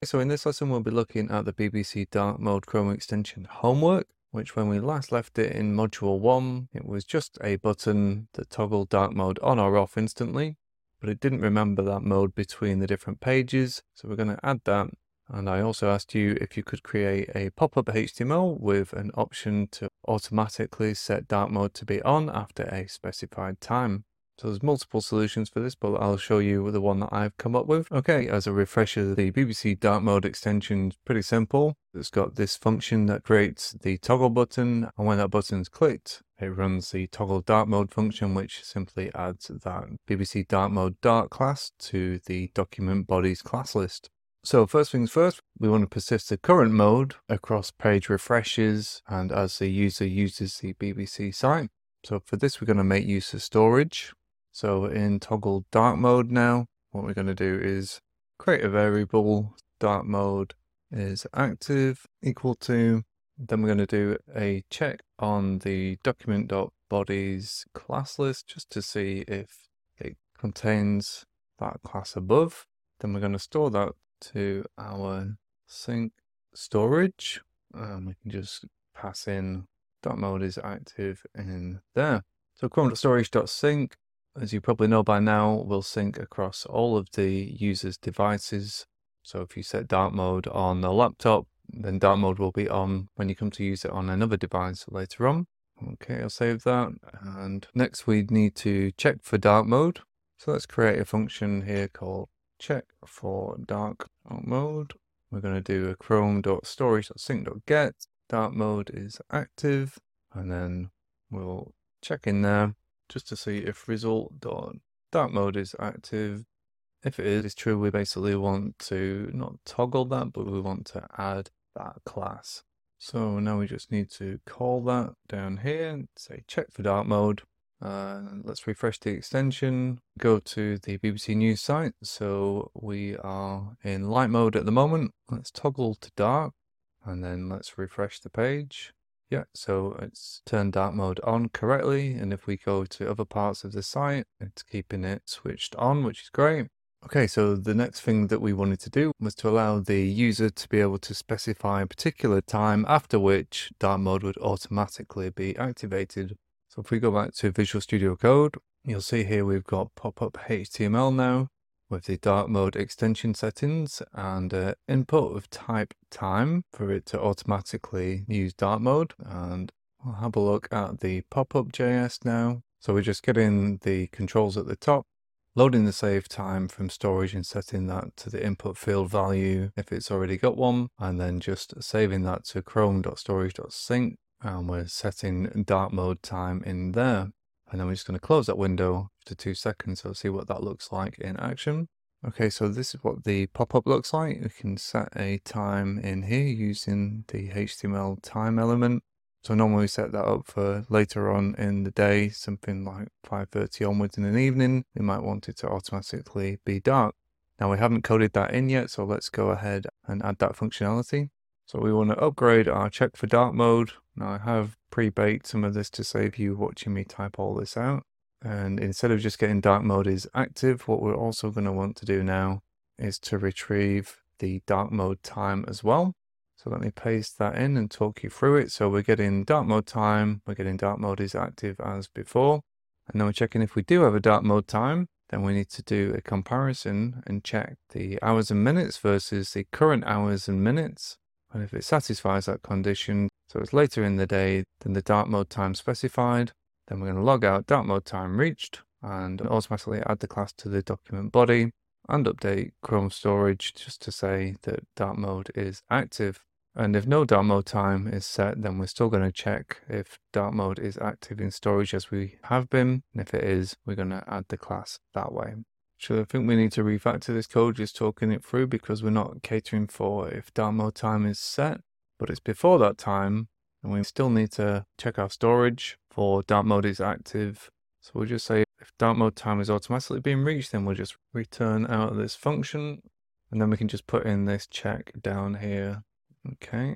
So in this lesson, we'll be looking at the BBC Dark Mode Chrome extension homework, which when we last left it in module 1, it was just a button that toggled dark mode on or off instantly, but it didn't remember that mode between the different pages. So we're going to add that. And I also asked you if you could create a pop-up HTML with an option to automatically set dark mode to be on after a specified time. So there's multiple solutions for this, but I'll show you the one that I've come up with. Okay, as a refresher, the BBC Dark Mode extension is pretty simple. It's got this function that creates the toggle button, and when that button's clicked, it runs the toggle dark mode function, which simply adds that BBC Dark Mode dark class to the document bodies class list. So first things first, we want to persist the current mode across page refreshes and as the user uses the BBC site. So for this, we're going to make use of storage. So in toggle dark mode now, what we're going to do is create a variable, dark mode is active equal to, then we're going to do a check on the document.bodies class list just to see if it contains that class above. Then we're going to store that to our sync storage. We can just pass in dark mode is active in there. So chrome.storage.sync, as you probably know by now, will sync across all of the user's devices. So if you set dark mode on the laptop, then dark mode will be on when you come to use it on another device later on. Okay, I'll save that. And next we need to check for dark mode. So let's create a function here called check for dark mode. We're going to do a chrome.storage.sync.get. Dark mode is active, and then we'll check in there just to see if result.dark mode is active. If it is true, we basically want to not toggle that, but we want to add that class. So now we just need to call that down here and say check for dark mode. Let's refresh the extension, go to the BBC News site. So we are in light mode at the moment. Let's toggle to dark and then let's refresh the page. Yeah, so it's turned dark mode on correctly. And if we go to other parts of the site, it's keeping it switched on, which is great. Okay, so the next thing that we wanted to do was to allow the user to be able to specify a particular time after which dark mode would automatically be activated. So if we go back to Visual Studio Code, you'll see here we've got pop-up HTML now with the dark mode extension settings and input of type time for it to automatically use dark mode. And we'll have a look at the pop-up.js now. So we're just getting the controls at the top, loading the save time from storage and setting that to the input field value if it's already got one, and then just saving that to chrome.storage.sync. And we're setting dark mode time in there. And then we're just going to close that window after 2 seconds. So see what that looks like in action. Okay, so this is what the pop-up looks like. We can set a time in here using the HTML time element. So normally we set that up for later on in the day, something like 5:30 onwards in an evening. We might want it to automatically be dark. Now we haven't coded that in yet, so let's go ahead and add that functionality. So we want to upgrade our check for dark mode. Now I have pre-baked some of this to save you watching me type all this out. And instead of just getting dark mode is active, what we're also going to want to do now is to retrieve the dark mode time as well. So let me paste that in and talk you through it. So we're getting dark mode time, we're getting dark mode is active as before. And then we're checking if we do have a dark mode time, then we need to do a comparison and check the hours and minutes versus the current hours and minutes. And if it satisfies that condition, so it's later in the day than the dark mode time specified, then we're going to log out dark mode time reached and automatically add the class to the document body and update Chrome storage just to say that dark mode is active. And if no dark mode time is set, then we're still going to check if dark mode is active in storage as we have been. And if it is, we're going to add the class that way. So I think we need to refactor this code just talking it through because we're not catering for if dark mode time is set, but it's before that time, and we still need to check our storage for dark mode is active. So we'll just say if dark mode time is automatically being reached, then we'll just return out of this function, and then we can just put in this check down here. Okay,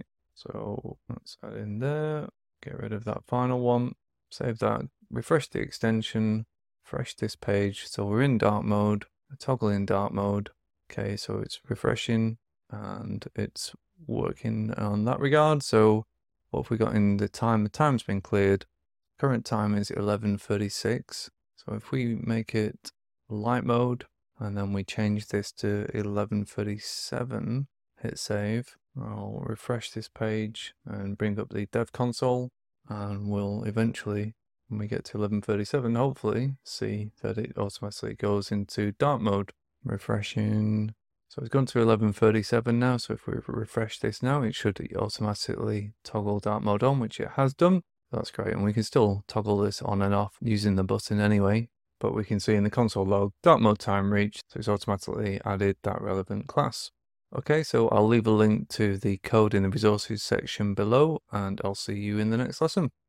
so let's add in there, get rid of that final one, save that, refresh the extension, refresh this page. So we're in dark mode, toggle in dark mode. Okay, so it's refreshing. and it's working on that regard. So what have we got in the time? The time's been cleared. Current time is 11:36. So if we make it light mode and then we change this to 11:37, hit save, I'll refresh this page and bring up the dev console, and we'll eventually, when we get to 11:37, hopefully see that it automatically goes into dark mode. Refreshing. So it's gone to 11:37 now, so if we refresh this now, it should automatically toggle dark mode on, which it has done. That's great, and we can still toggle this on and off using the button anyway, but we can see in the console log, dark mode time reached, so it's automatically added that relevant class. Okay, so I'll leave a link to the code in the resources section below, and I'll see you in the next lesson.